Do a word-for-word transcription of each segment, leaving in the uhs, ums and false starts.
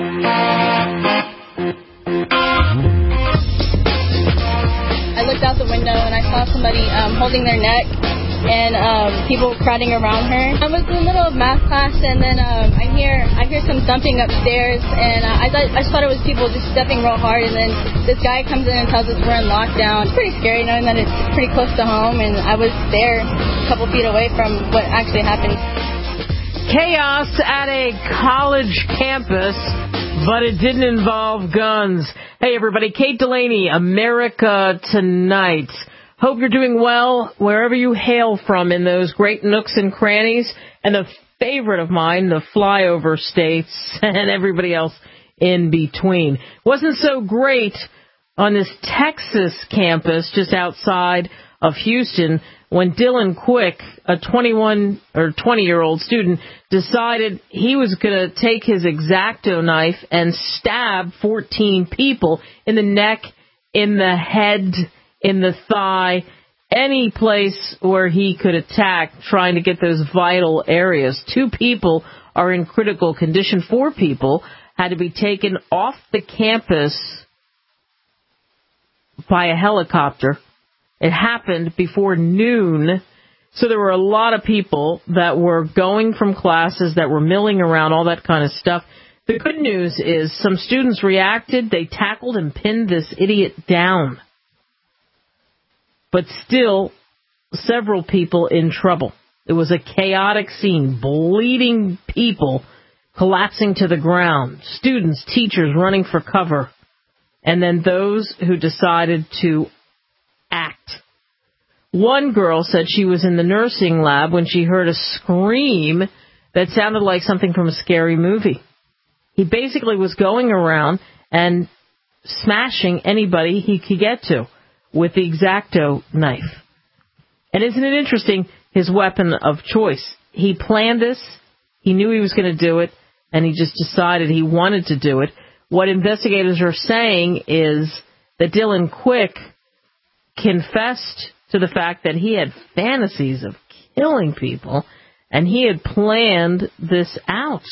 I looked out the window and I saw somebody um, holding their neck and um, people crowding around her. I was in the middle of math class and then um, I hear I hear some thumping upstairs and uh, I thought I just thought it was people just stepping real hard, and then this guy comes in and tells us we're in lockdown. It's pretty scary knowing that it's pretty close to home, and I was there a couple feet away from what actually happened. Chaos at a college campus, but it didn't involve guns. Hey, everybody. Kate Delaney, America Tonight. Hope you're doing well wherever you hail from in those great nooks and crannies. And the favorite of mine, the flyover states and everybody else in between. Wasn't so great on this Texas campus just outside of Houston when Dylan Quick, a twenty-one or twenty-year-old student, decided he was going to take his X-Acto knife and stab fourteen people in the neck, in the head, in the thigh, any place where he could attack, trying to get those vital areas. Two people are in critical condition. Four people had to be taken off the campus by a helicopter. It happened before noon, so there were a lot of people that were going from classes, that were milling around, all that kind of stuff. The good news is some students reacted. They tackled and pinned this idiot down. But still, several people in trouble. It was a chaotic scene, bleeding people collapsing to the ground, students, teachers running for cover, and then those who decided to act. One girl said she was in the nursing lab when she heard a scream that sounded like something from a scary movie. He basically was going around and smashing anybody he could get to with the X-Acto knife. And isn't it interesting, his weapon of choice? He planned this, he knew he was going to do it, and he just decided he wanted to do it. What investigators are saying is that Dylan Quick confessed to the fact that he had fantasies of killing people, and he had planned this out.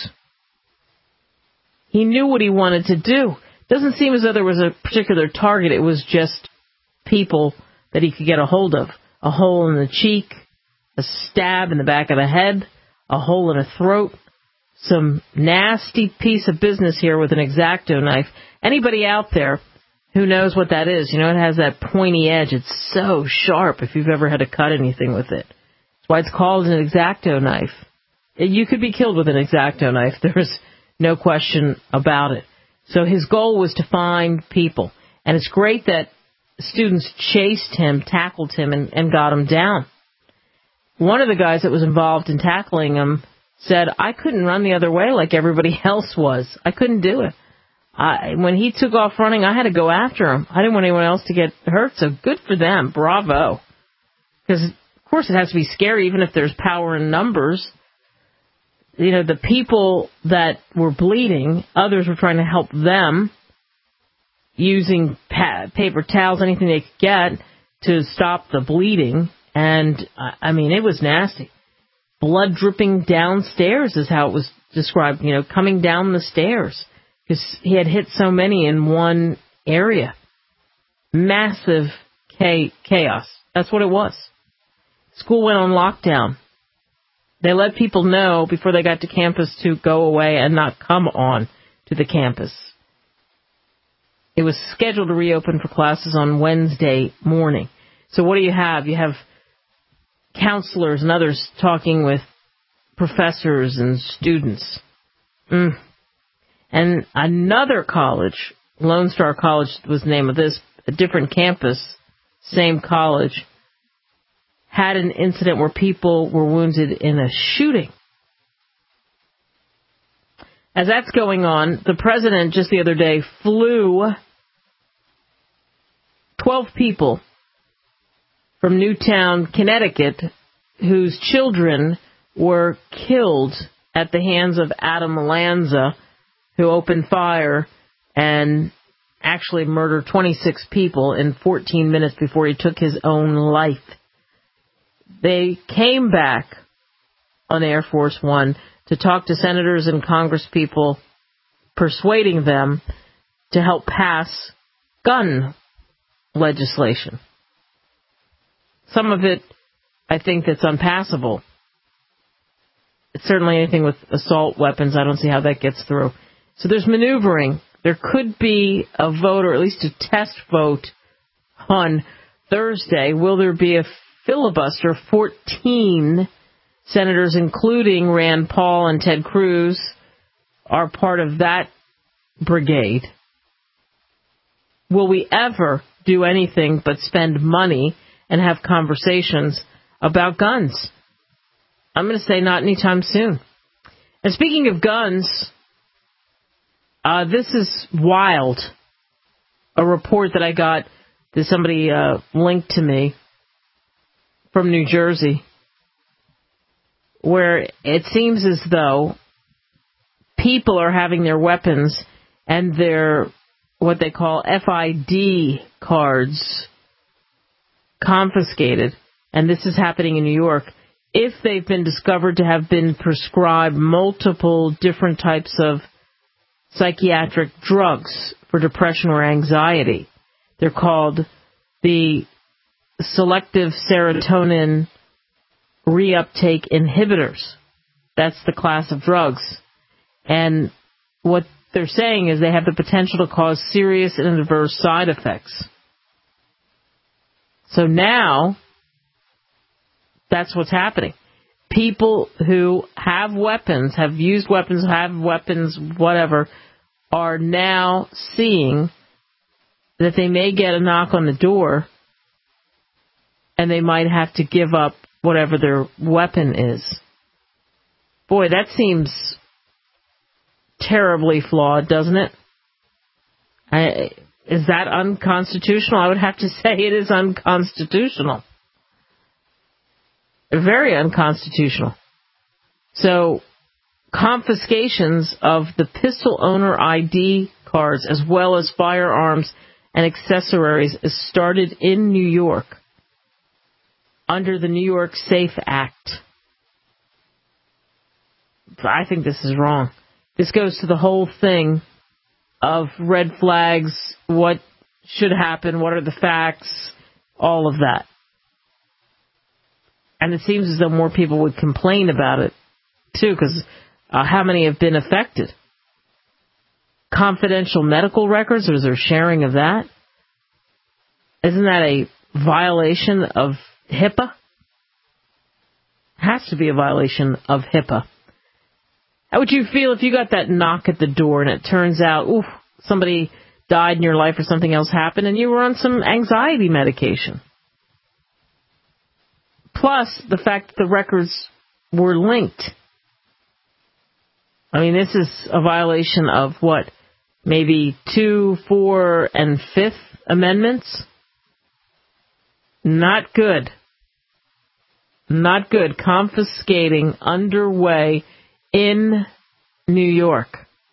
He knew what he wanted to do. Doesn't seem as though there was a particular target. It was just people that he could get a hold of. A hole in the cheek, a stab in the back of the head, a hole in the throat. Some nasty piece of business here with an X-Acto knife. Anybody out there who knows what that is, you know, it has that pointy edge. It's so sharp if you've ever had to cut anything with it. That's why it's called an X-Acto knife. You could be killed with an X-Acto knife. There's no question about it. So his goal was to find people. And it's great that students chased him, tackled him, and, and got him down. One of the guys that was involved in tackling him said, I couldn't run the other way like everybody else was. I couldn't do it. I, when he took off running, I had to go after him. I didn't want anyone else to get hurt, so good for them. Bravo. Because, of course, it has to be scary, even if there's power in numbers. You know, the people that were bleeding, others were trying to help them using pa- paper towels, anything they could get to stop the bleeding. And, I mean, it was nasty. Blood dripping downstairs is how it was described, you know, coming down the stairs. Because he had hit so many in one area. Massive chaos. That's what it was. School went on lockdown. They let people know before they got to campus to go away and not come on to the campus. It was scheduled to reopen for classes on Wednesday morning. So what do you have? You have counselors and others talking with professors and students. Mm. And another college, Lone Star College was the name of this, a different campus, same college, had an incident where people were wounded in a shooting. As that's going on, the president just the other day flew twelve people from Newtown, Connecticut, whose children were killed at the hands of Adam Lanza, who opened fire and actually murdered twenty-six people in fourteen minutes before he took his own life. They came back on Air Force One to talk to senators and congresspeople persuading them to help pass gun legislation. Some of it, I think, that's unpassable. Certainly anything with assault weapons, I don't see how that gets through. So there's maneuvering. There could be a vote, or at least a test vote, on Thursday. Will there be a filibuster? fourteen senators, including Rand Paul and Ted Cruz, are part of that brigade. Will we ever do anything but spend money and have conversations about guns? I'm going to say not anytime soon. And speaking of guns, uh, this is wild. A report that I got that somebody uh, linked to me from New Jersey, where it seems as though people are having their weapons and their, what they call F I D cards, confiscated. And this is happening in New York, if they've been discovered to have been prescribed multiple different types of psychiatric drugs for depression or anxiety. They're called the selective serotonin reuptake inhibitors. That's the class of drugs. And what they're saying is they have the potential to cause serious and adverse side effects. So now, that's what's happening. People who have weapons, have used weapons, have weapons, whatever, are now seeing that they may get a knock on the door and they might have to give up whatever their weapon is. Boy, that seems terribly flawed, doesn't it? I, is that unconstitutional? I would have to say it is unconstitutional. Very unconstitutional. So, confiscations of the pistol owner I D cards as well as firearms and accessories is started in New York under the New York SAFE Act. I think this is wrong. This goes to the whole thing of red flags, what should happen, what are the facts, all of that. And it seems as though more people would complain about it, too, because uh, how many have been affected? Confidential medical records, or is there sharing of that? Isn't that a violation of HIPAA? Has to be a violation of HIPAA. How would you feel if you got that knock at the door and it turns out, oof, somebody died in your life or something else happened and you were on some anxiety medication? Plus, the fact that the records were linked. I mean, this is a violation of what? Maybe two, four, and fifth amendments? Not good. Not good. Confiscating underway in New York.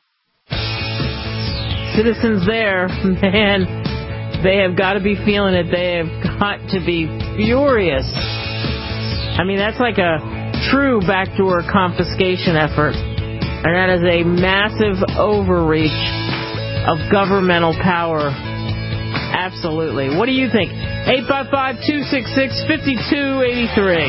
Citizens there, man, they have got to be feeling it. They have got to be furious. I mean, that's like a true backdoor confiscation effort. And that is a massive overreach of governmental power. Absolutely. What do you think? eight five five, two six six, five two eight three.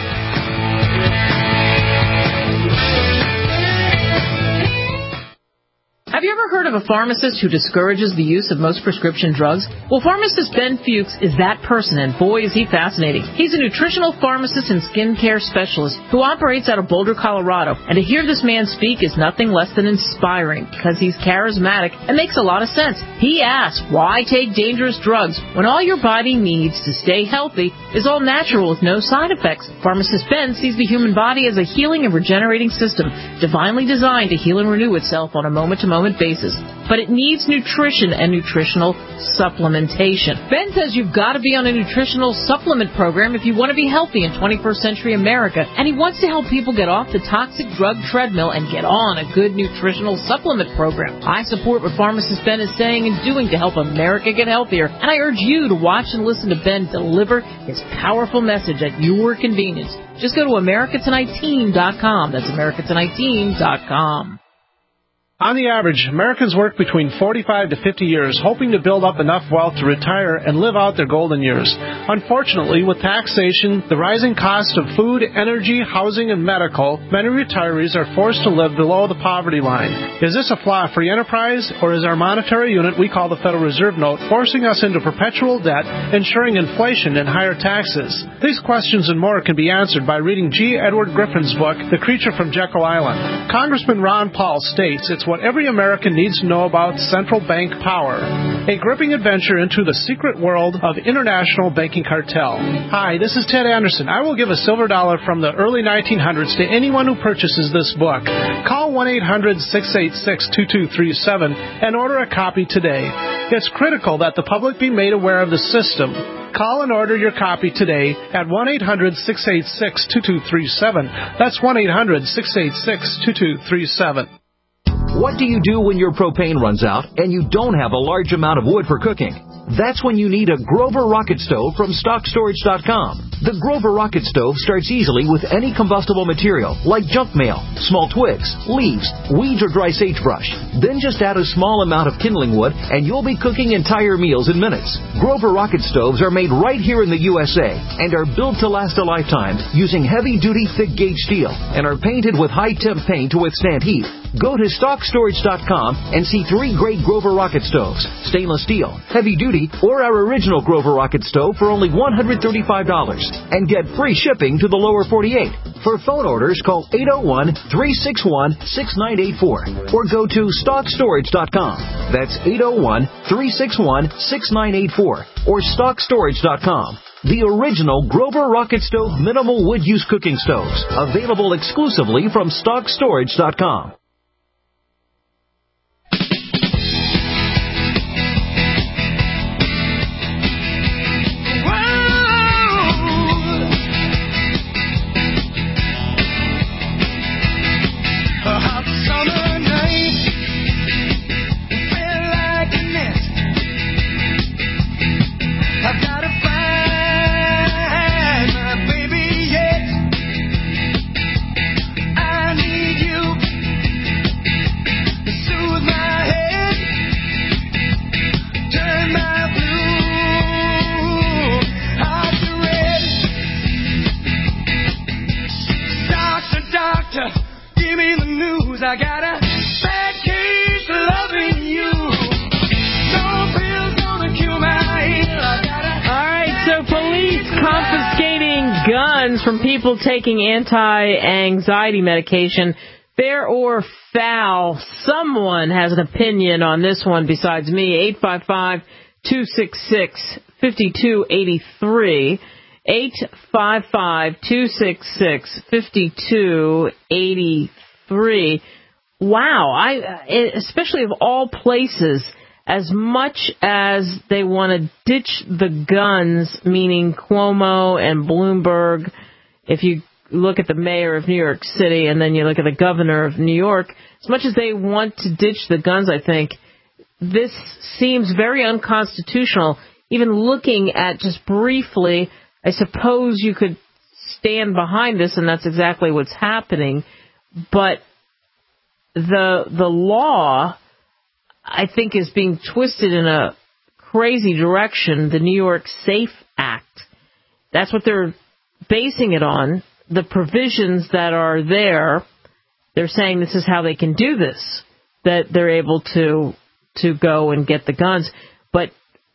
Have you ever heard of a pharmacist who discourages the use of most prescription drugs? Well, pharmacist Ben Fuchs is that person, and boy, is he fascinating. He's a nutritional pharmacist and skincare specialist who operates out of Boulder, Colorado. And to hear this man speak is nothing less than inspiring because he's charismatic and makes a lot of sense. He asks, why take dangerous drugs when all your body needs to stay healthy is all natural with no side effects? Pharmacist Ben sees the human body as a healing and regenerating system, divinely designed to heal and renew itself on a moment-to-moment basis, but it needs nutrition and nutritional supplementation. Ben says you've got to be on a nutritional supplement program if you want to be healthy in twenty-first century America, and he wants to help people get off the toxic drug treadmill and get on a good nutritional supplement program. I support what pharmacist Ben is saying and doing to help America get healthier, and I urge you to watch and listen to Ben deliver his powerful message at your convenience. Just go to America Tonight Team dot com. That's America Tonight Team dot com. On the average, Americans work between forty-five to fifty years, hoping to build up enough wealth to retire and live out their golden years. Unfortunately, with taxation, the rising cost of food, energy, housing, and medical, many retirees are forced to live below the poverty line. Is this a flaw free enterprise, or is our monetary unit we call the Federal Reserve Note forcing us into perpetual debt, ensuring inflation and higher taxes? These questions and more can be answered by reading G. Edward Griffin's book, The Creature from Jekyll Island. Congressman Ron Paul states it's what every American needs to know about central bank power. A gripping adventure into the secret world of international banking cartel. Hi, this is Ted Anderson. I will give a silver dollar from the early nineteen hundreds to anyone who purchases this book. Call one eight hundred six eight six two two three seven and order a copy today. It's critical that the public be made aware of the system. Call and order your copy today at one eight hundred six eight six two two three seven. That's one eight hundred six eight six two two three seven. What do you do when your propane runs out and you don't have a large amount of wood for cooking? That's when you need a Grover Rocket Stove from stock storage dot com. The Grover Rocket Stove starts easily with any combustible material like junk mail, small twigs, leaves, weeds, or dry sagebrush. Then just add a small amount of kindling wood and you'll be cooking entire meals in minutes. Grover Rocket Stoves are made right here in the U S A and are built to last a lifetime using heavy-duty thick-gauge steel and are painted with high-temp paint to withstand heat. Go to stock storage dot com and see three great Grover Rocket Stoves, stainless steel, heavy-duty, or our original Grover Rocket Stove for only one hundred thirty-five dollars and get free shipping to the lower forty-eight. For phone orders, call eight oh one, three six one, six nine eight four or go to stock storage dot com. That's eight oh one, three six one, six nine eight four or stock storage dot com. The original Grover Rocket Stove minimal wood use cooking stoves, available exclusively from stock storage dot com. I got a bad case of loving you. No pill's gonna cure my ill. I got a All right, so police confiscating guns from people taking anti-anxiety medication. Fair or foul? Someone has an opinion on this one besides me. eight five five, two six six, five two eight three. eight five five, two six six, five two eight three. Wow, I especially of all places, as much as they want to ditch the guns, meaning Cuomo and Bloomberg, if you look at the mayor of New York City and then you look at the governor of New York, as much as they want to ditch the guns, I think, this seems very unconstitutional. Even looking at just briefly, I suppose you could stand behind this, and that's exactly what's happening. But the the law, I think, is being twisted in a crazy direction. The New York SAFE Act, that's what they're basing it on. The provisions that are there, they're saying this is how they can do this, that they're able to to go and get the guns. But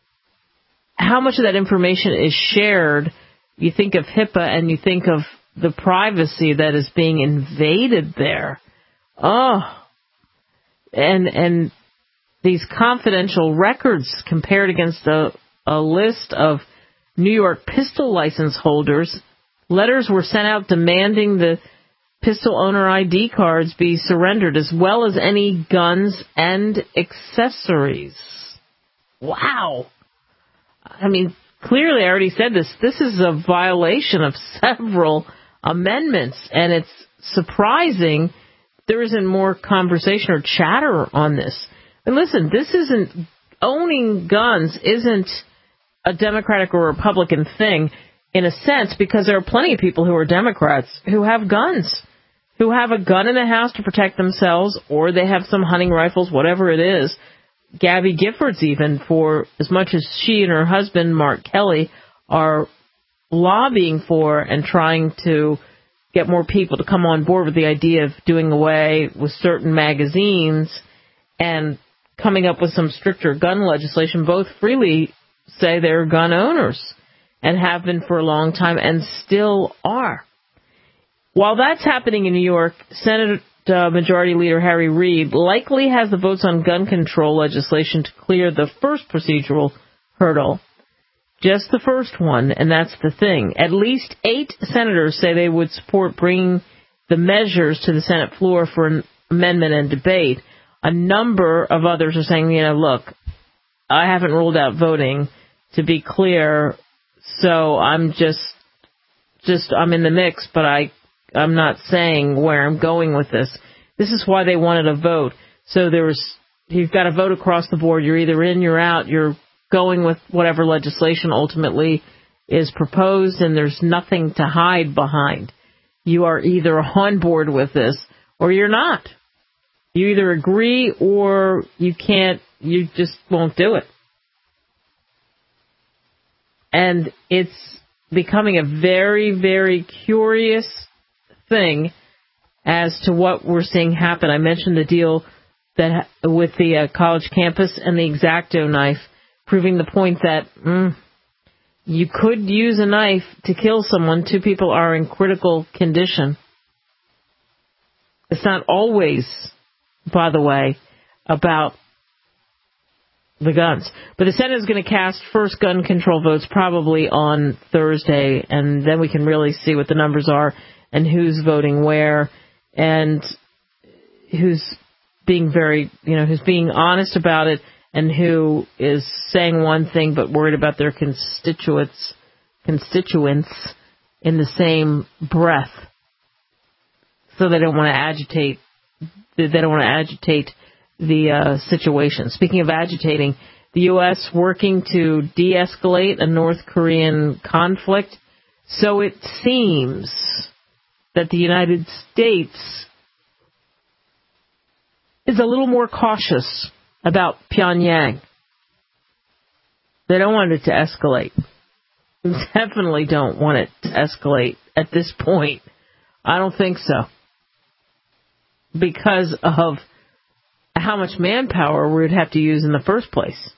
how much of that information is shared? You think of HIPAA and you think of the privacy that is being invaded there. Oh, and and these confidential records compared against a, a list of New York pistol license holders. Letters were sent out demanding the pistol owner I D cards be surrendered, as well as any guns and accessories. Wow. I mean, clearly, I already said this, this is a violation of several amendments, and it's surprising there isn't more conversation or chatter on this. And listen, this isn't, owning guns isn't a Democratic or Republican thing in a sense, because there are plenty of people who are Democrats who have guns. who have a gun in the house to protect themselves, or they have some hunting rifles, whatever it is. Gabby Giffords, even, for as much as she and her husband, Mark Kelly, are lobbying for and trying to get more people to come on board with the idea of doing away with certain magazines and coming up with some stricter gun legislation, both freely say they're gun owners and have been for a long time and still are. While that's happening in New York, Senate uh, Majority Leader Harry Reid likely has the votes on gun control legislation to clear the first procedural hurdle. Just the first one, and that's the thing. At least eight senators say they would support bringing the measures to the Senate floor for an amendment and debate. A number of others are saying, you know, look, I haven't ruled out voting, to be clear, so I'm just, just I'm in the mix, but I, I'm not saying where I'm going with this. This is why they wanted a vote. So there's, you've got to vote across the board. You're either in, you're out, you're going with whatever legislation ultimately is proposed, and there's nothing to hide behind. You are either on board with this or you're not. You either agree or you can't, you just won't do it. And it's becoming a very, very curious thing as to what we're seeing happen. I mentioned the deal that with the uh, college campus and the X-Acto knife, proving the point that mm, you could use a knife to kill someone. Two people are in critical condition. It's not always, by the way, about the guns. But the Senate is going to cast first gun control votes probably on Thursday, and then we can really see what the numbers are and who's voting where and who's being very, you know, who's being honest about it and who is saying one thing but worried about their constituents constituents in the same breath. So they don't want to agitate. They don't want to agitate the uh, situation. Speaking of agitating, the U S working to de-escalate a North Korean conflict. So it seems that the United States is a little more cautious about Pyongyang. They don't want it to escalate. They definitely don't want it to escalate at this point. I don't think so. Because of how much manpower we would have to use in the first place.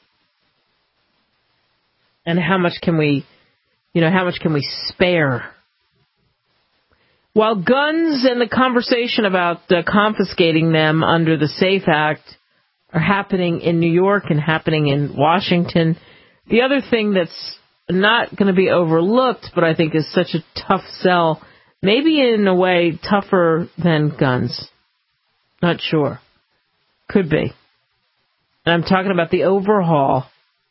And how much can we, you know, how much can we spare? While guns and the conversation about uh, confiscating them under the SAFE Act are happening in New York and happening in Washington, the other thing that's not going to be overlooked, but I think is such a tough sell, maybe in a way tougher than guns. Not sure. Could be. And I'm talking about the overhaul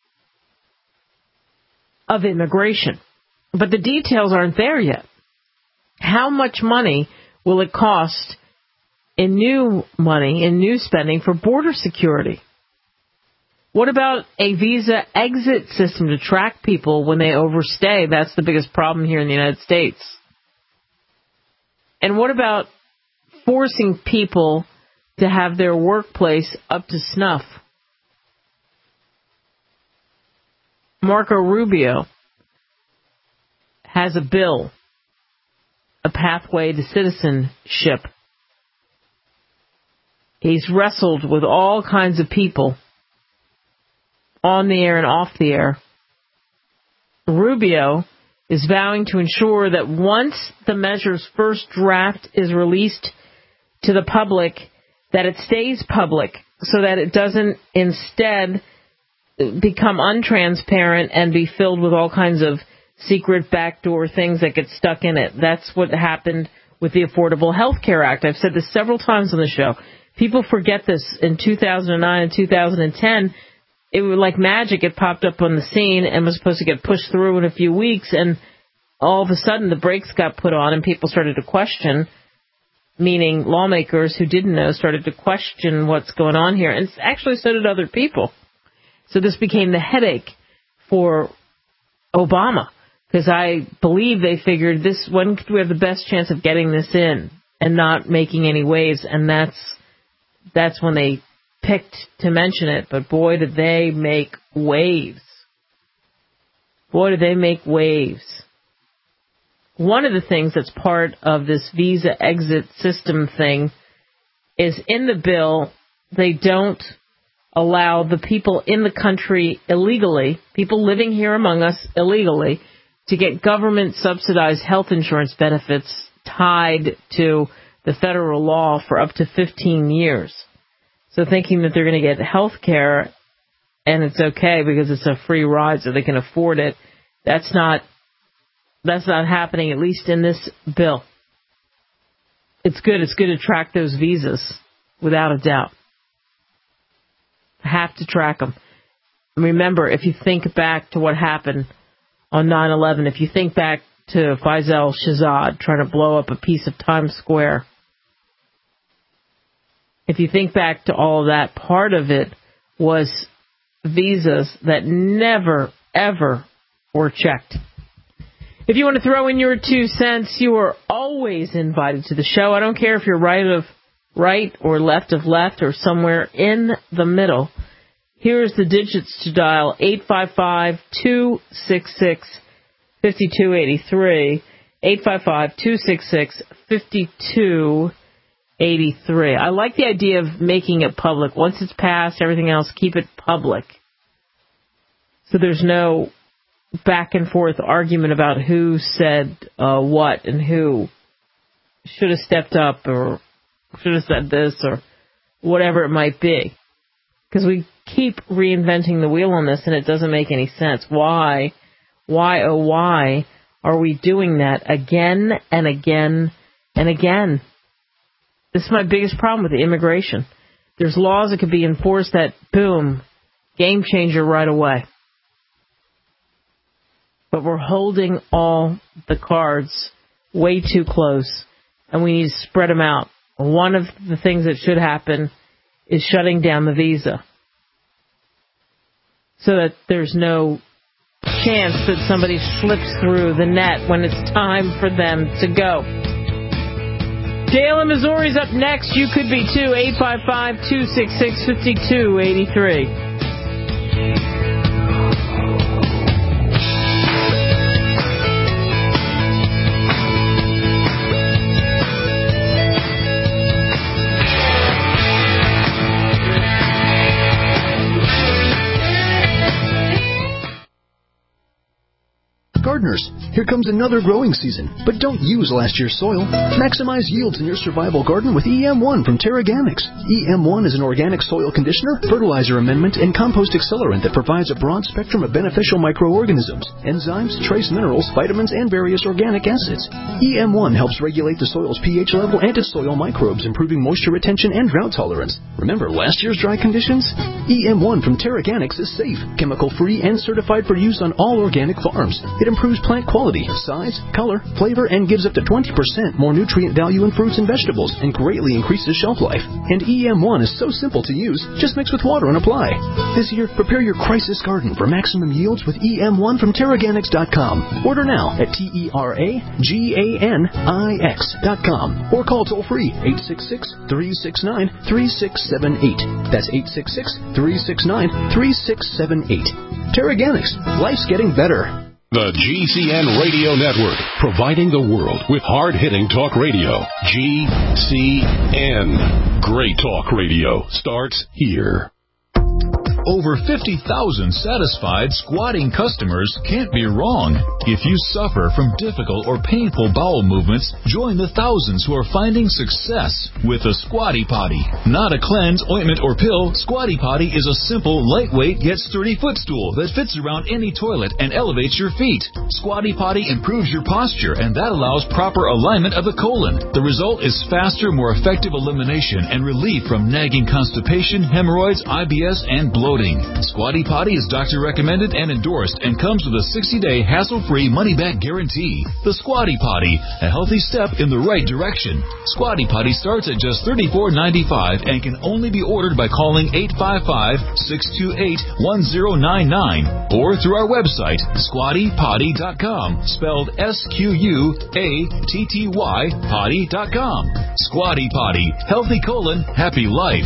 of immigration. But the details aren't there yet. How much money will it cost in new money, in new spending for border security? What about a visa exit system to track people when they overstay? That's the biggest problem here in the United States. And what about forcing people to have their workplace up to snuff? Marco Rubio has a bill, a pathway to citizenship. He's wrestled with all kinds of people on the air and off the air. Rubio is vowing to ensure that once the measure's first draft is released to the public, that it stays public so that it doesn't instead become untransparent and be filled with all kinds of secret backdoor things that get stuck in it. That's what happened with the Affordable Health Care Act. I've said this several times on the show. People forget this. In two thousand nine and two thousand ten, it was like magic. It popped up on the scene and was supposed to get pushed through in a few weeks, and all of a sudden the brakes got put on and people started to question, meaning lawmakers who didn't know started to question what's going on here. And actually so did other people. So this became the headache for Obama, because I believe they figured this, when could we have the best chance of getting this in? and not making any waves, and that's that's when they picked to mention it. But boy, did they make waves. Boy, did they make waves. One of the things that's part of this visa exit system thing is in the bill, they don't allow the people in the country illegally, people living here among us illegally, to get government-subsidized health insurance benefits tied to the federal law for up to fifteen years. So thinking that they're going to get health care and it's okay because it's a free ride so they can afford it, that's not that's not happening, at least in this bill. It's good. It's good to track those visas, without a doubt. Have to track them. Remember, if you think back to what happened on nine eleven, if you think back to Faisal Shahzad trying to blow up a piece of Times Square, if you think back to all of that, part of it was visas that never, ever were checked. If you want to throw in your two cents, you are always invited to the show. I don't care if you're right of right or left of left or somewhere in the middle. Here's the digits to dial: eight five five, two six six, five two eight three, eight five five, two six six, five two eight three. I like the idea of making it public. Once it's passed, everything else, keep it public. So there's no back and forth argument about who said uh, what and who should have stepped up or should have said this or whatever it might be. Because we keep reinventing the wheel on this and it doesn't make any sense. Why, why, oh why are we doing that again and again and again? This is my biggest problem with the immigration. There's laws that could be enforced that, boom, game changer right away. But we're holding all the cards way too close, and we need to spread them out. One of the things that should happen is shutting down the visa so that there's no chance that somebody slips through the net when it's time for them to go. J L in Missouri's up next. You could be too. eight five five, two six six, five two eight three. Gardeners, here comes another growing season, but don't use last year's soil. Maximize yields in your survival garden with E M one from TerraGanix. E M one is an organic soil conditioner, fertilizer amendment, and compost accelerant that provides a broad spectrum of beneficial microorganisms, enzymes, trace minerals, vitamins, and various organic acids. E M one helps regulate the soil's pH level and its soil microbes, improving moisture retention and drought tolerance. Remember last year's dry conditions? E M one from TerraGanix is safe, chemical-free, and certified for use on all organic farms. It improves plant quality, size, color, flavor, and gives up to twenty percent more nutrient value in fruits and vegetables and greatly increases shelf life. And E M one is so simple to use, just mix with water and apply. This year, prepare your crisis garden for maximum yields with E M one from Terraganix dot com. Order now at T E R A G A N I X dot com or call toll-free eight six six, three six nine, three six seven eight. That's eight six six, three six nine, three six seven eight. Terraganix. Life's getting better. The G C N Radio Network, providing the world with hard-hitting talk radio. G C N. Great talk radio starts here. Over fifty thousand satisfied squatting customers can't be wrong. If you suffer from difficult or painful bowel movements, join the thousands who are finding success with the Squatty Potty. Not a cleanse, ointment, or pill, Squatty Potty is a simple, lightweight, yet sturdy footstool that fits around any toilet and elevates your feet. Squatty Potty improves your posture, and that allows proper alignment of the colon. The result is faster, more effective elimination and relief from nagging constipation, hemorrhoids, I B S, and bloating. voting. Squatty Potty is doctor recommended and endorsed and comes with a sixty-day hassle-free money-back guarantee. The Squatty Potty, a healthy step in the right direction. Squatty Potty starts at just thirty-four ninety-five and can only be ordered by calling eight five five, six two eight, one zero nine nine or through our website, squatty potty dot com, spelled S Q U A T T Y potty dot com. Squatty Potty, healthy colon, happy life.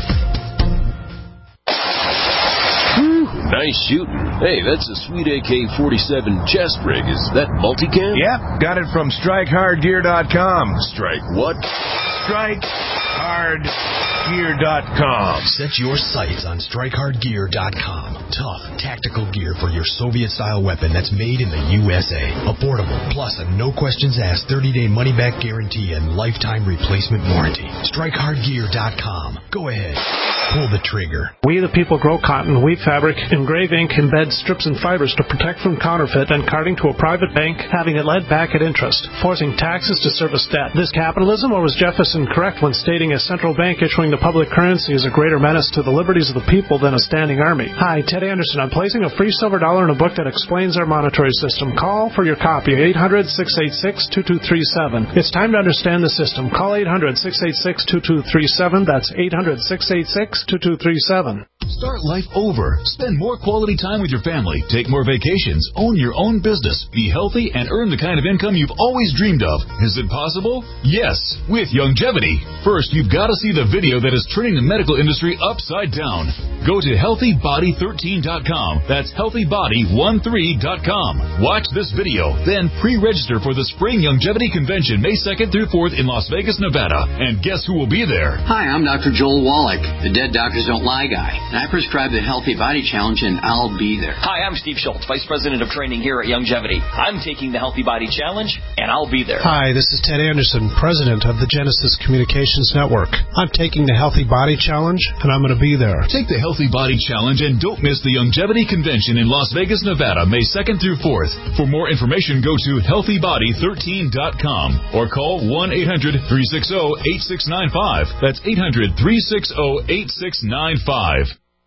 Nice shooting. Hey, that's a sweet A K forty-seven chest rig. Is that multicam? Yep, got it from strike hard gear dot com. Strike what? strike hard gear dot com. Set your sights on strike hard gear dot com. Tough, tactical gear for your Soviet-style weapon that's made in the U S A. Affordable, plus a no-questions-asked thirty-day money-back guarantee and lifetime replacement warranty. strike hard gear dot com. Go ahead. Pull the trigger. We the people grow cotton, weave fabric, engrave ink, embed strips and fibers to protect from counterfeit and carting to a private bank, having it led back at interest, forcing taxes to service debt. This capitalism, or was Jefferson correct when stating a central bank issuing the public currency is a greater menace to the liberties of the people than a standing army? Hi, Ted Anderson. I'm placing a free silver dollar in a book that explains our monetary system. Call for your copy, eight hundred, six eight six, two two three seven. It's time to understand the system. Call eight hundred, six eight six, two two three seven. That's eight hundred, six eight six, two two three seven. Start life over. Spend more quality time with your family. Take more vacations. Own your own business. Be healthy and earn the kind of income you've always dreamed of. Is it possible? Yes, with Youngevity. First, you've got to see the video that is turning the medical industry upside down. Go to healthy body thirteen dot com. That's healthy body thirteen dot com. Watch this video, then pre-register for the Spring Youngevity Convention May second through fourth in Las Vegas, Nevada. And guess who will be there? Hi, I'm Doctor Joel Wallach, the Dead Doctors Don't Lie guy. And I prescribe the Healthy Body Challenge, and I'll be there. Hi, I'm Steve Schultz, Vice President of Training here at Youngevity. I'm taking the Healthy Body Challenge, and I'll be there. Hi, this is Ted Anderson, President of the Genesis Communications Network. I'm taking the Healthy Body Challenge, and I'm going to be there. Take the Healthy Body Challenge and don't miss the Youngevity Convention in Las Vegas, Nevada, May second through fourth. For more information, go to healthy body thirteen dot com or call one eight hundred, three six zero, eight six nine five. That's eight hundred, three six zero, eight six nine five.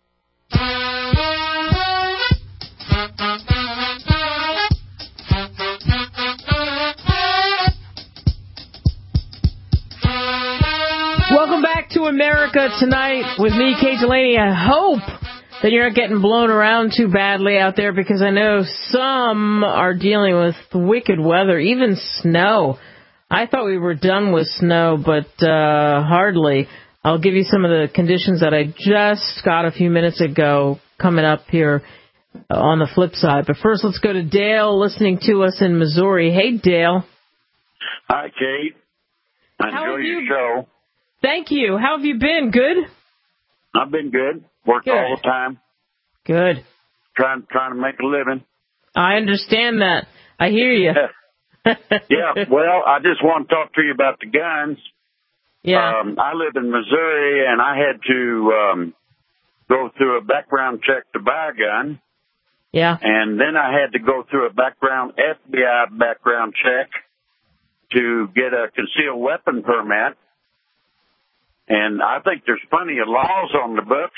Welcome back to America Tonight with me, Kate Delaney. I hope that you're not getting blown around too badly out there, because I know some are dealing with wicked weather, even snow. I thought we were done with snow, but uh, hardly. I'll give you some of the conditions that I just got a few minutes ago coming up here on the flip side. But first, let's go to Dale listening to us in Missouri. Hey, Dale. Hi, Kate. I How enjoy your you... show. Thank you. How have you been? Good? I've been good. Worked good. all the time. Good. Trying trying to make a living. I understand that. I hear you. Yeah, well, I just want to talk to you about the guns. Yeah. Um, I live in Missouri, and I had to um, go through a background check to buy a gun. Yeah. And then I had to go through a background F B I background check to get a concealed weapon permit. And I think there's plenty of laws on the books,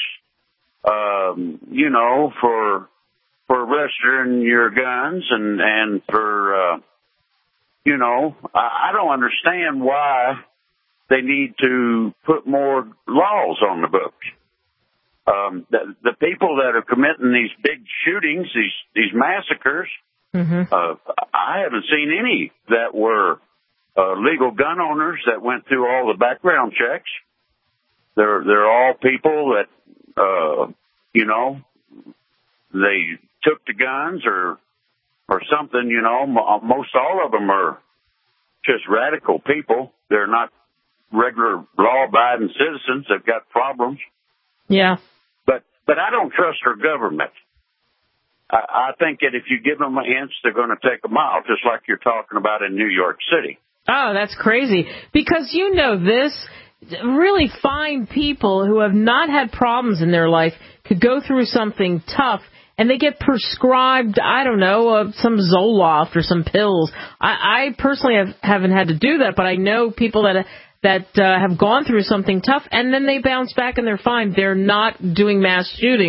um, you know, for for registering your guns and, and for, uh, you know, I, I don't understand why they need to put more laws on the books. Um, the, the people that are committing these big shootings, these, these massacres, mm-hmm. uh, I haven't seen any that were uh, legal gun owners that went through all the background checks. They're they're all people that, uh, you know, they took the guns or or something, you know. Most all of them are just radical people. They're not regular law-abiding citizens. They've got problems. Yeah. But but I don't trust our government. I, I think that if you give them an inch, they're going to take a mile, just like you're talking about in New York City. Oh, that's crazy. Because you know this. Really fine people who have not had problems in their life could go through something tough and they get prescribed, I don't know, uh, some Zoloft or some pills. I, I personally have, haven't had to do that, but I know people that that uh, have gone through something tough and then they bounce back and they're fine. They're not doing mass shootings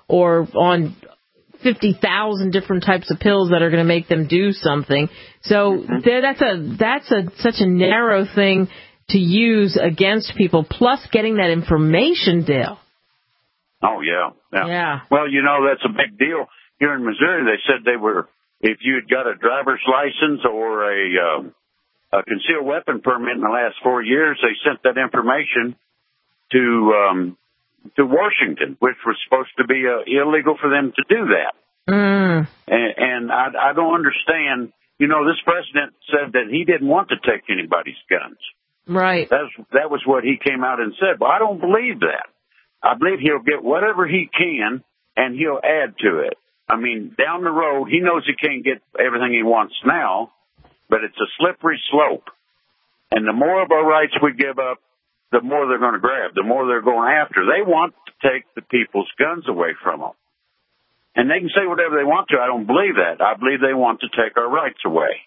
or on fifty thousand different types of pills that are going to make them do something. So mm-hmm. there, that's a that's a such a narrow thing to use against people. Plus, getting that information, Dale. Oh yeah, yeah. Yeah. Well, you know that's a big deal here in Missouri. They said they were if you had got a driver's license or a um, a concealed weapon permit in the last four years, they sent that information to um, to Washington, which was supposed to be uh, illegal for them to do that. Mm. And, and I, I don't understand. You know, this president said that he didn't want to take anybody's guns. Right. That's, that was what he came out and said. But I don't believe that. I believe he'll get whatever he can, and he'll add to it. I mean, down the road, he knows he can't get everything he wants now, but it's a slippery slope. And the more of our rights we give up, the more they're going to grab, the more they're going after. They want to take the people's guns away from them. And they can say whatever they want to. I don't believe that. I believe they want to take our rights away.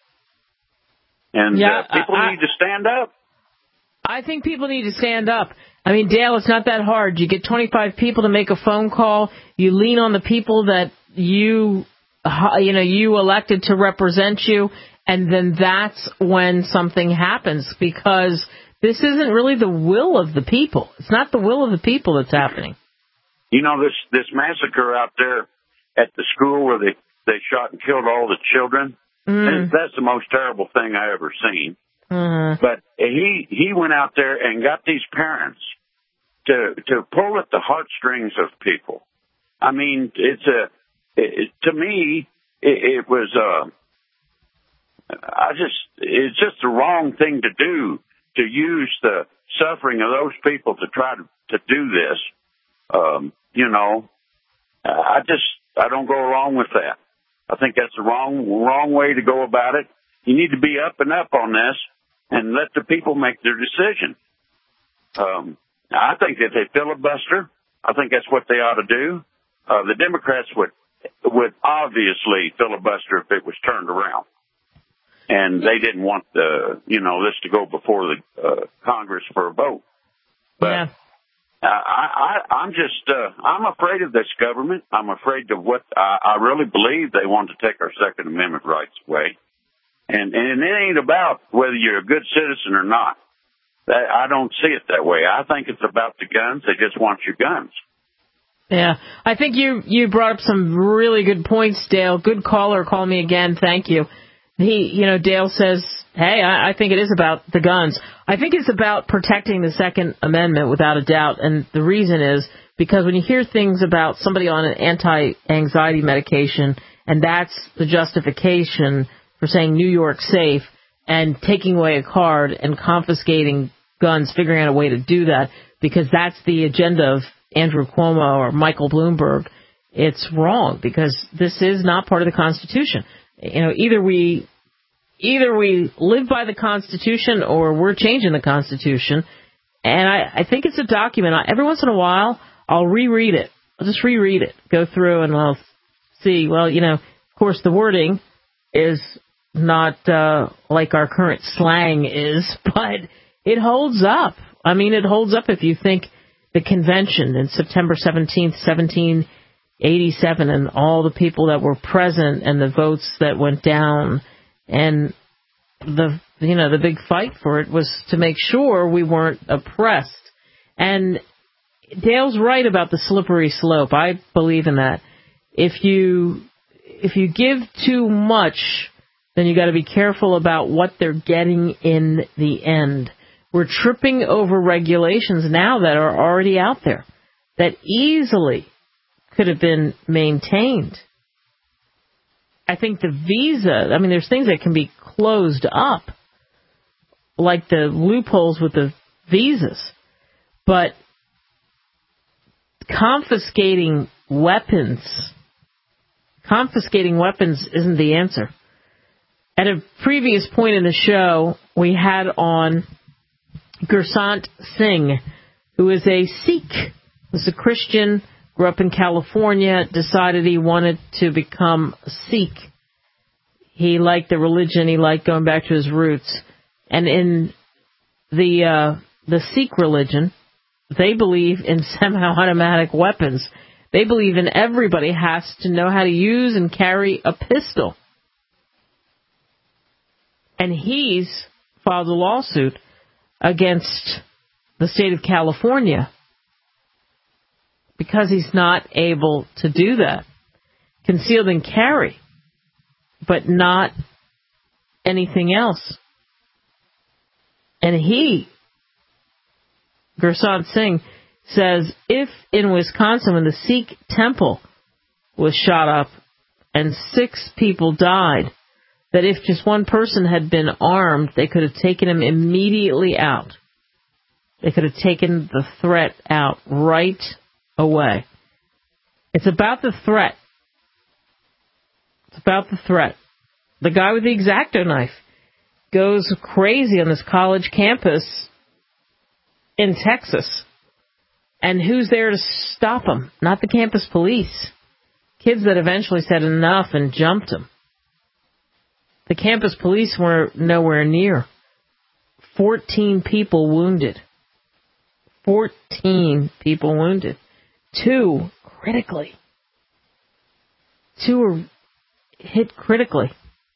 And yeah, uh, people I, need to stand up. I think people need to stand up. I mean, Dale, it's not that hard. You get twenty-five people to make a phone call. You lean on the people that you, you know, you elected to represent you, and then that's when something happens, because this isn't really the will of the people. It's not the will of the people that's happening. You know, this this massacre out there at the school where they, they shot and killed all the children, mm. that's the most terrible thing I ever seen. Mm-hmm. But he he went out there and got these parents to to pull at the heartstrings of people. I mean, it's a it, to me it, it was uh I just it's just the wrong thing to do, to use the suffering of those people to try to to do this. Um, you know, I just I don't go along with that. I think that's the wrong wrong way to go about it. You need to be up and up on this and let the people make their decision. Um, I think that they filibuster. I think that's what they ought to do. Uh, the Democrats would would obviously filibuster if it was turned around, and they didn't want the you know this to go before the uh, Congress for a vote. But yeah. I, I, I'm just uh, I'm afraid of this government. I'm afraid of what I, I really believe they want to take our Second Amendment rights away. And, and it ain't about whether you're a good citizen or not. That, I don't see it that way. I think it's about the guns. They just want your guns. Yeah. I think you, you brought up some really good points, Dale. Good caller. Call me again. Thank you. He, you know, Dale says, hey, I, I think it is about the guns. I think it's about protecting the Second Amendment without a doubt. And the reason is because when you hear things about somebody on an anti-anxiety medication, and that's the justification for saying New York safe and taking away a card and confiscating guns, figuring out a way to do that, because that's the agenda of Andrew Cuomo or Michael Bloomberg, it's wrong, because this is not part of the Constitution. You know, either we either we live by the Constitution or we're changing the Constitution. And I, I think it's a document. I, every once in a while, I'll reread it. I'll just reread it, go through, and I'll see, well, you know, of course, the wording is not uh, like our current slang is, but it holds up. I mean, it holds up if you think the convention in September seventeenth, seventeen eighty-seven, and all the people that were present and the votes that went down, and the you know the big fight for it was to make sure we weren't oppressed. And Dale's right about the slippery slope. I believe in that. If you if you give too much, then you got to be careful about what they're getting in the end. We're tripping over regulations now that are already out there that easily could have been maintained. I think the visa, I mean, there's things that can be closed up, like the loopholes with the visas, but confiscating weapons, confiscating weapons isn't the answer. At a previous point in the show, we had on Gursant Singh, who is a Sikh, was a Christian, grew up in California, decided he wanted to become a Sikh. He liked the religion, he liked going back to his roots. And in the uh, the Sikh religion, they believe in semi-automatic weapons. They believe in everybody has to know how to use and carry a pistol. And he's filed a lawsuit against the state of California because he's not able to do that. Concealed and carry, but not anything else. And he, Gursant Singh, says if in Wisconsin, when the Sikh temple was shot up and six people died, that if just one person had been armed, they could have taken him immediately out. They could have taken the threat out right away. It's about the threat. It's about the threat. The guy with the X-Acto knife goes crazy on this college campus in Texas. And who's there to stop him? Not the campus police. Kids that eventually said enough and jumped him. The campus police were nowhere near. Fourteen people wounded. Fourteen people wounded. Two critically. Two were hit critically.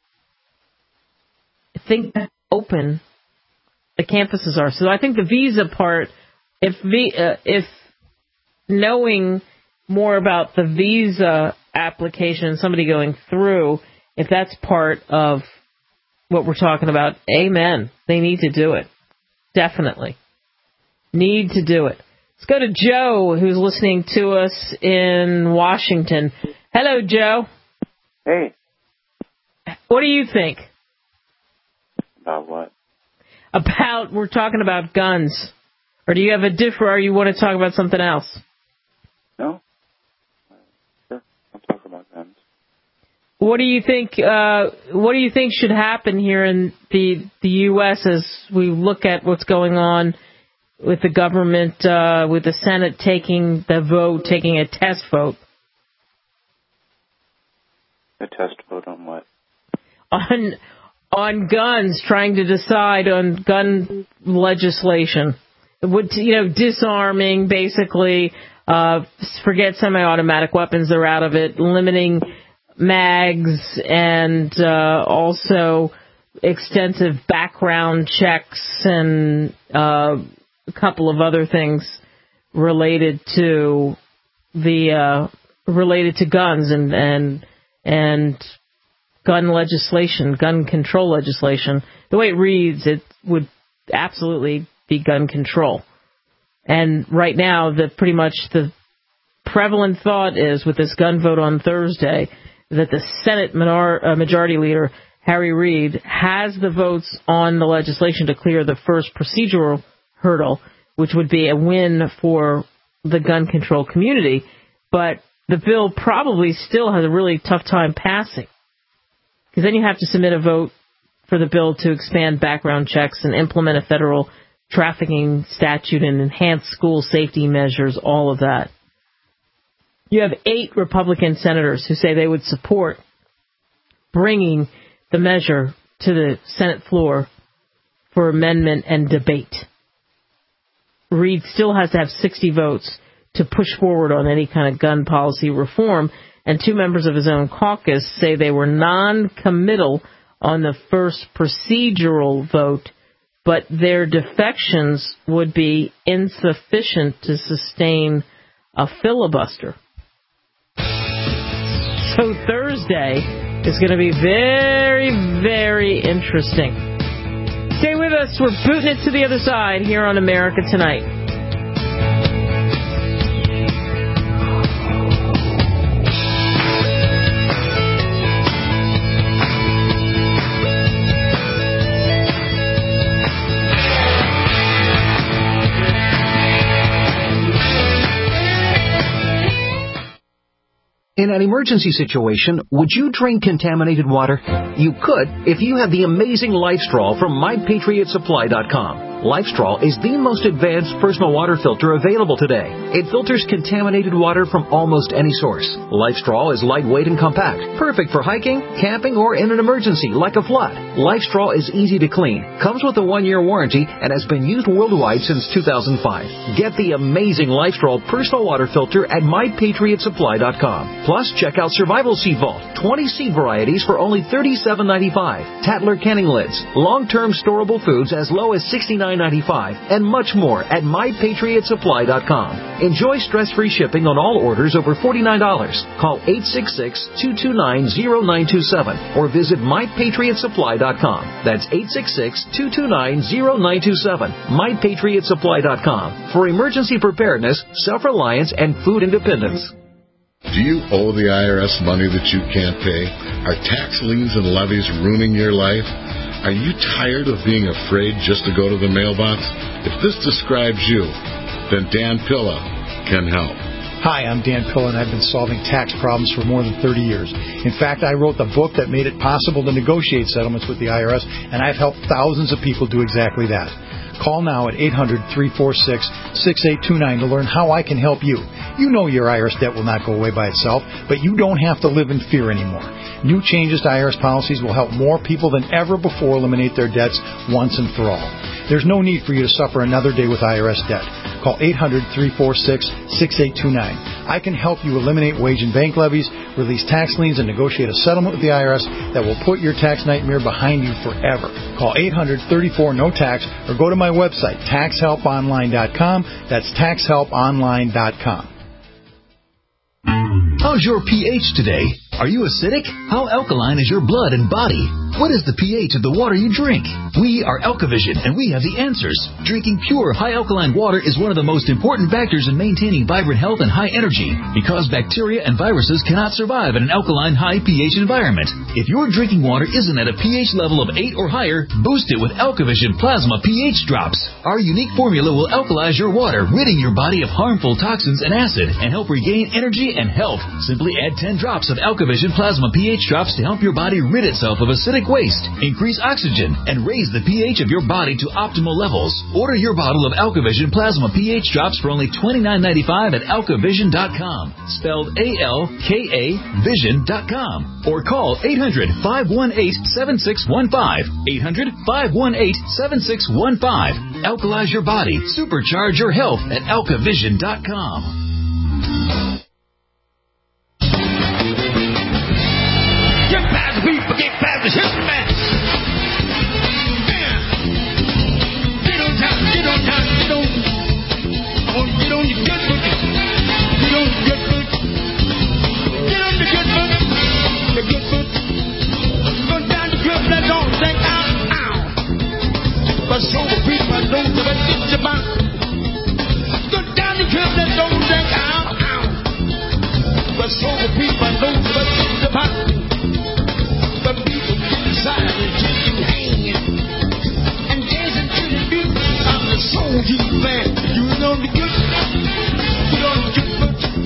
Think how open the campuses are. So I think the visa part, if vi- uh, if knowing more about the visa application, somebody going through, if that's part of what we're talking about, amen. They need to do it. Definitely. Need to do it. Let's go to Joe, who's listening to us in Washington. Hello, Joe. Hey. What do you think? About what? About, we're talking about guns. Or do you have a different, or you want to talk about something else? No. Sure. I'll talk about guns. What do you think, uh, what do you think should happen here in the, the U S as we look at what's going on with the government, uh, with the Senate taking the vote, taking a test vote? A test vote on what? On, on guns, trying to decide on gun legislation. Would, you know, disarming, basically, uh, forget semi-automatic weapons, they're out of it, limiting mags, and uh, also extensive background checks and uh, a couple of other things related to the uh, related to guns and and and gun legislation, gun control legislation. The way it reads, it would absolutely be gun control. And right now, the pretty much the prevalent thought is, with this gun vote on Thursday, that the Senate minor, uh, Majority Leader, Harry Reid, has the votes on the legislation to clear the first procedural hurdle, which would be a win for the gun control community. But the bill probably still has a really tough time passing, because then you have to submit a vote for the bill to expand background checks and implement a federal trafficking statute and enhance school safety measures, all of that. You have eight Republican senators who say they would support bringing the measure to the Senate floor for amendment and debate. Reid still has to have sixty votes to push forward on any kind of gun policy reform, and two members of his own caucus say they were non-committal on the first procedural vote, but their defections would be insufficient to sustain a filibuster. So Thursday is going to be very, very interesting. Stay with us. We're booting it to the other side here on America Tonight. In an emergency situation, would you drink contaminated water? You could if you have the amazing Life Straw from my patriot supply dot com. LifeStraw is the most advanced personal water filter available today. It filters contaminated water from almost any source. LifeStraw is lightweight and compact, perfect for hiking, camping, or in an emergency like a flood. LifeStraw is easy to clean, comes with a one-year warranty, and has been used worldwide since two thousand five. Get the amazing LifeStraw personal water filter at my patriot supply dot com. Plus, check out Survival Seed Vault, twenty seed varieties for only thirty-seven ninety-five. Tatler canning lids, long-term storable foods as low as sixty-nine ninety-five, and much more at my patriot supply dot com. Enjoy stress-free shipping on all orders over forty-nine dollars. Call eight six six, two two nine, zero nine two seven or visit my patriot supply dot com. That's eight six six, two two nine, zero nine two seven. my patriot supply dot com for emergency preparedness, self-reliance, and food independence. Do you owe the I R S money that you can't pay? Are tax liens and levies ruining your life? Are you tired of being afraid just to go to the mailbox? If this describes you, then Dan Pilla can help. Hi, I'm Dan Pilla, and I've been solving tax problems for more than thirty years. In fact, I wrote the book that made it possible to negotiate settlements with the I R S, and I've helped thousands of people do exactly that. Call now at eight hundred, three four six, six eight two nine to learn how I can help you. You know your I R S debt will not go away by itself, but you don't have to live in fear anymore. New changes to I R S policies will help more people than ever before eliminate their debts once and for all. There's no need for you to suffer another day with I R S debt. Call eight hundred, three four six, six eight two nine. I can help you eliminate wage and bank levies, release tax liens, and negotiate a settlement with the I R S that will put your tax nightmare behind you forever. Call eight hundred, thirty-four, no tax or go to my website, tax help online dot com. That's tax help online dot com. How's your pH today? Are you acidic? How alkaline is your blood and body? What is the pH of the water you drink? We are Alkavision, and we have the answers. Drinking pure, high alkaline water is one of the most important factors in maintaining vibrant health and high energy, because bacteria and viruses cannot survive in an alkaline, high pH environment. If your drinking water isn't at a pH level of eight or higher, boost it with Alkavision Plasma pH Drops. Our unique formula will alkalize your water, ridding your body of harmful toxins and acid, and help regain energy and health. Simply add ten drops of Alkavision Plasma pH Drops to help your body rid itself of acidic waste, increase oxygen, and raise the pH of your body to optimal levels. Order your bottle of Alkavision Plasma pH Drops for only twenty-nine ninety-five at alkavision dot com, spelled A L K A vision dot com, or call eight hundred, five one eight, seven six one five, eight hundred, five one eight, seven six one five. Alkalize your body, supercharge your health at alkavision dot com. Get past the people, get past the history man. Yeah. Get on time, get on time, get on. I want to get on your good boogie. Get on your good boogie. Get on the good boogie. The good boogie. Go down the good, let's all sing out, ow. But show the people I don't give a shit about. Go down the good, let's all sing out, ow. But show the people I don't give a shit about. But people get inside and keep you hanging and dancing to the beat of the soul deep band. You know the good, you know the good,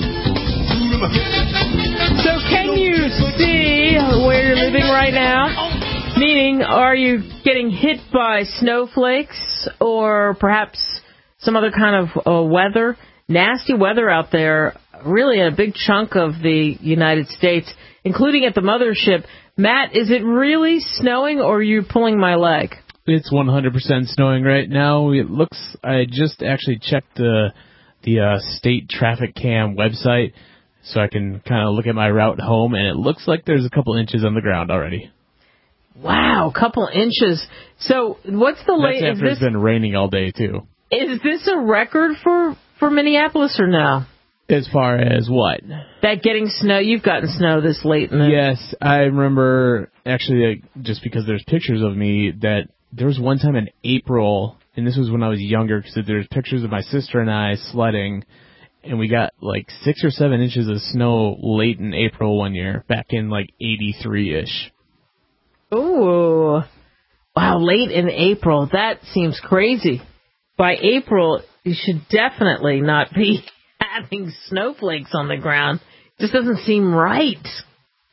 so can you see where you're living right now? Meaning, are you getting hit by snowflakes or perhaps some other kind of uh, weather? Nasty weather out there, really a big chunk of the United States, including at the mothership. Matt, is it really snowing, or are you pulling my leg? It's one hundred percent snowing right now. It looks, I just actually checked the the uh, state traffic cam website so I can kind of look at my route home, and it looks like there's a couple inches on the ground already. Wow, a couple inches. So what's the latest? That's after this, it's been raining all day, too. Is this a record for, for Minneapolis or no? As far as what? That getting snow, you've gotten snow this late in the... Yes, I remember, actually, like, just because there's pictures of me, that there was one time in April, and this was when I was younger, because there's pictures of my sister and I sledding, and we got like six or seven inches of snow late in April one year, back in like eighty-three-ish. Ooh. Wow, late in April. That seems crazy. By April, you should definitely not be having snowflakes on the ground. It just doesn't seem right.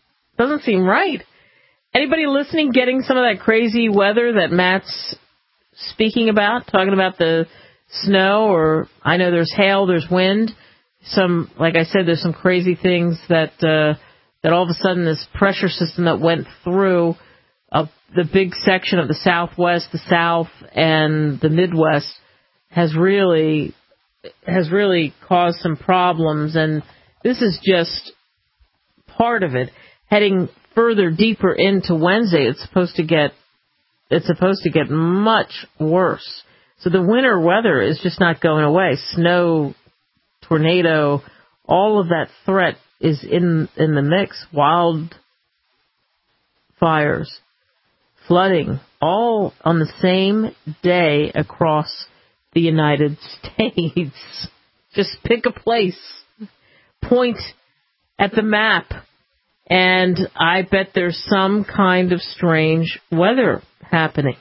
Doesn't seem right. Anybody listening getting some of that crazy weather that Matt's speaking about, talking about the snow, or I know there's hail, there's wind. Some, like I said, there's some crazy things that uh, that all of a sudden this pressure system that went through uh, the big section of the Southwest, the South, and the Midwest has really has really caused some problems, and this is just part of it. Heading further deeper into Wednesday, it's supposed to get it's supposed to get much worse. So the winter weather is just not going away. Snow, tornado, all of that threat is in in the mix. Wild fires, flooding, all on the same day across the United States. Just pick a place, point at the map, and I bet there's some kind of strange weather happening.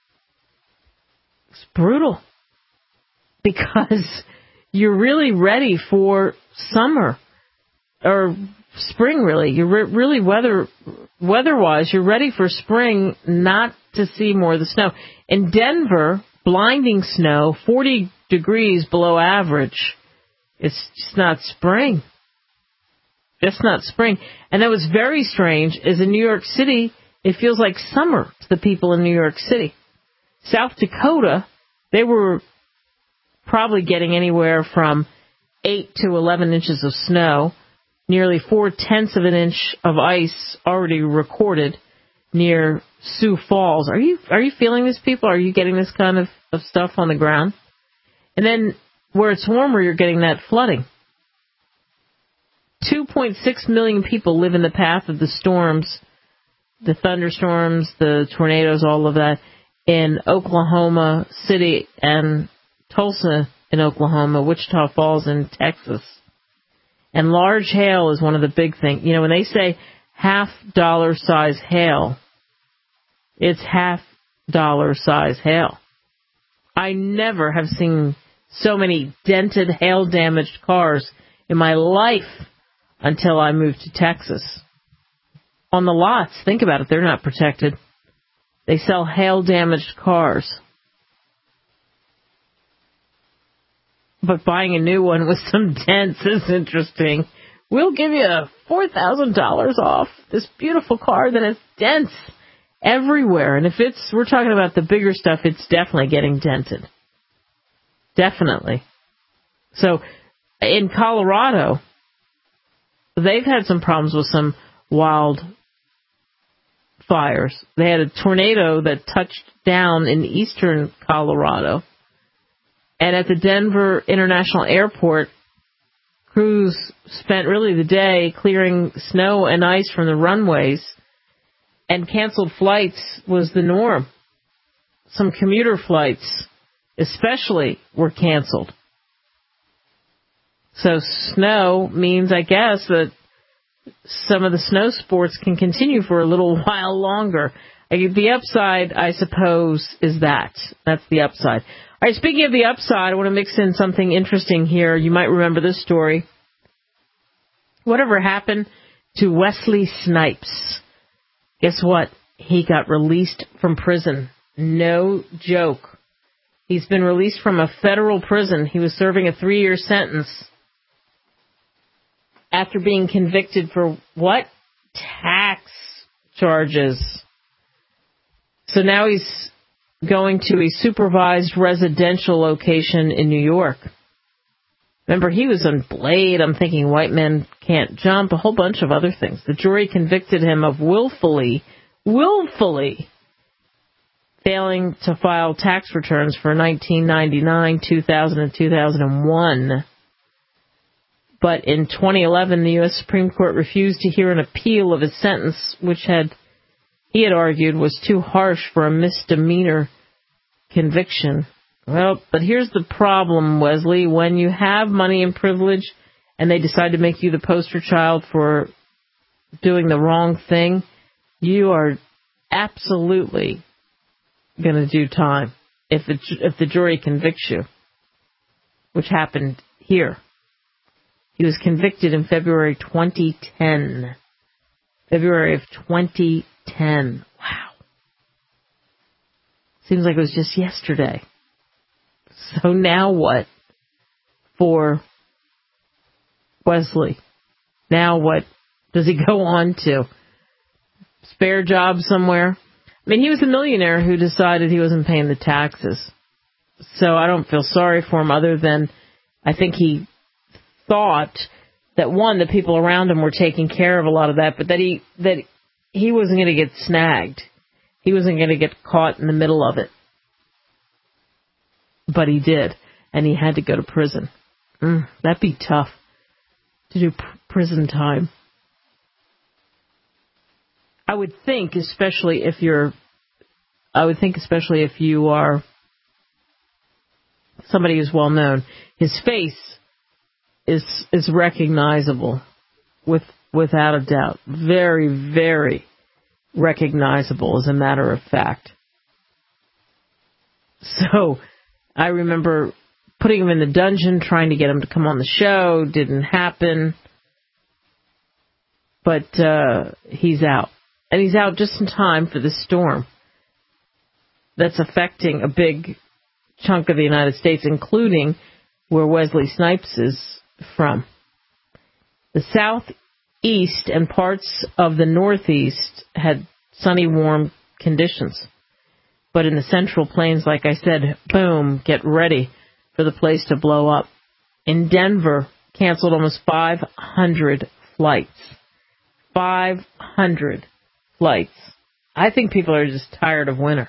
It's brutal because you're really ready for summer or spring, really. You're re- really weather weather-wise, you're ready for spring, not to see more of the snow. In Denver, blinding snow, forty degrees below average. It's just not spring. Just not spring. And that was very strange, is in New York City, it feels like summer to the people in New York City. South Dakota, they were probably getting anywhere from eight to eleven inches of snow, nearly four-tenths of an inch of ice already recorded near Sioux Falls. Are you are you feeling this, people? Are you getting this kind of, of stuff on the ground? And then where it's warmer, you're getting that flooding. two point six million people live in the path of the storms, the thunderstorms, the tornadoes, all of that, in Oklahoma City and Tulsa in Oklahoma, Wichita Falls in Texas. And large hail is one of the big things. You know, when they say half dollar size hail, it's half dollar size hail. I never have seen so many dented, hail damaged cars in my life until I moved to Texas. On the lots, think about it, they're not protected. They sell hail damaged cars. But buying a new one with some dents is interesting. We'll give you four thousand dollars off this beautiful car that has dents everywhere. And if it's, we're talking about the bigger stuff, it's definitely getting dented. Definitely. So in Colorado, they've had some problems with some wild fires. They had a tornado that touched down in eastern Colorado. And at the Denver International Airport, crews spent really the day clearing snow and ice from the runways, and canceled flights was the norm. Some commuter flights especially were canceled. So snow means, I guess, that some of the snow sports can continue for a little while longer. The upside, I suppose, is that. That's the upside. All right, speaking of the upside, I want to mix in something interesting here. You might remember this story. Whatever happened to Wesley Snipes? Guess what? He got released from prison. No joke. He's been released from a federal prison. He was serving a three-year sentence after being convicted for what? Tax charges. So now he's going to a supervised residential location in New York. Remember, he was on Blade. I'm thinking White Men Can't Jump, a whole bunch of other things. The jury convicted him of willfully, willfully failing to file tax returns for nineteen ninety-nine, two thousand, and two thousand one. But in twenty eleven, the U S Supreme Court refused to hear an appeal of his sentence, which had he had argued was too harsh for a misdemeanor conviction. Well, but here's the problem, Wesley. When you have money and privilege and they decide to make you the poster child for doing the wrong thing, you are absolutely going to do time if the, if the jury convicts you, which happened here. He was convicted in February twenty ten. February of twenty ten. Wow. Seems like it was just yesterday. So now what for Wesley? Now what does he go on to? Spare job somewhere? I mean, he was a millionaire who decided he wasn't paying the taxes. So I don't feel sorry for him other than I think he thought that, one, the people around him were taking care of a lot of that, but that he that he wasn't going to get snagged. He wasn't going to get caught in the middle of it. But he did, and he had to go to prison. Mm, that'd be tough to do pr- prison time. I would think, especially if you're, I would think especially if you are somebody who's well known. His face is is recognizable, with without a doubt, very very recognizable, as a matter of fact. So I remember putting him in the dungeon, trying to get him to come on the show. Didn't happen. But uh, he's out. And he's out just in time for the storm that's affecting a big chunk of the United States, including where Wesley Snipes is from. The southeast and parts of the northeast had sunny, warm conditions. But in the central plains, like I said, boom, get ready for the place to blow up. In Denver, canceled almost five hundred flights. five hundred flights. I think people are just tired of winter.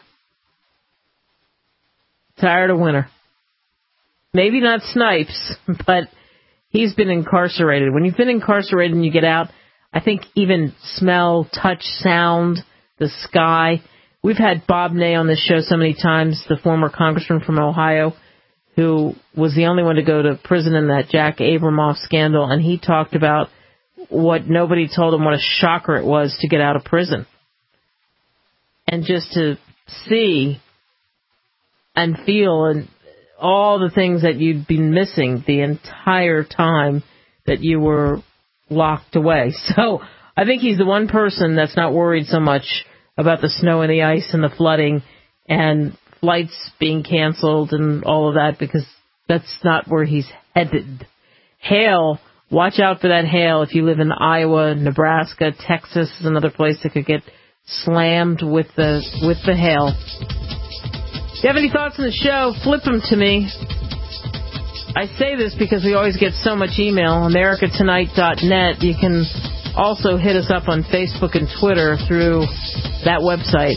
Tired of winter. Maybe not Snipes, but he's been incarcerated. When you've been incarcerated and you get out, I think even smell, touch, sound, the sky. We've had Bob Ney on this show so many times, the former congressman from Ohio, who was the only one to go to prison in that Jack Abramoff scandal, and he talked about what nobody told him, what a shocker it was to get out of prison. And just to see and feel and all the things that you'd been missing the entire time that you were locked away. So I think he's the one person that's not worried so much about the snow and the ice and the flooding and flights being canceled and all of that, because that's not where he's headed. Hail. Watch out for that hail if you live in Iowa, Nebraska, Texas is another place that could get slammed with the with the hail. If you have any thoughts on the show, flip them to me. I say this because we always get so much email. America Tonight dot net. You can also hit us up on Facebook and Twitter through that website.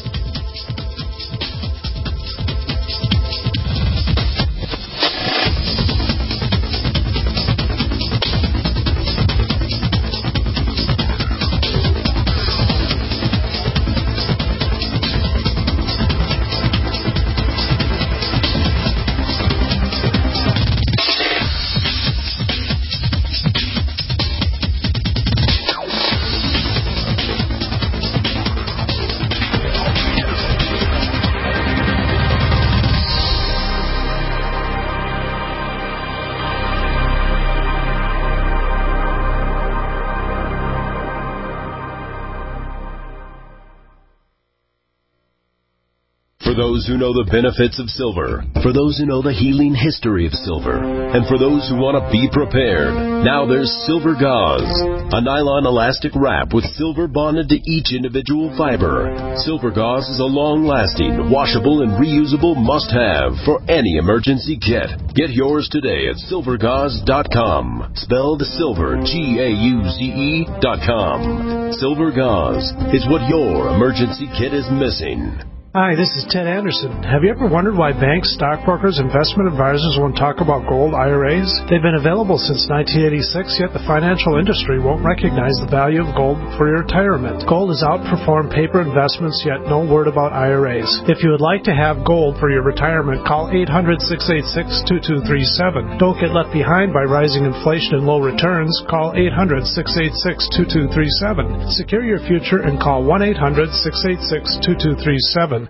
For those who know the benefits of silver, for those who know the healing history of silver, and for those who want to be prepared, now there's Silver Gauze, a nylon elastic wrap with silver bonded to each individual fiber. Silver Gauze is a long-lasting, washable, and reusable must-have for any emergency kit. Get yours today at silver gauze dot com, spelled silver, G A U Z E dot com. Silver Gauze is what your emergency kit is missing. Hi, this is Ted Anderson. Have you ever wondered why banks, stockbrokers, investment advisors won't talk about gold I R As? They've been available since nineteen eighty-six, yet the financial industry won't recognize the value of gold for your retirement. Gold has outperformed paper investments, yet no word about I R As. If you would like to have gold for your retirement, call eight hundred, six eight six, two two three seven. Don't get left behind by rising inflation and low returns. Call eight hundred, six eight six, two two three seven. Secure your future and call one eight hundred, six eight six, two two three seven.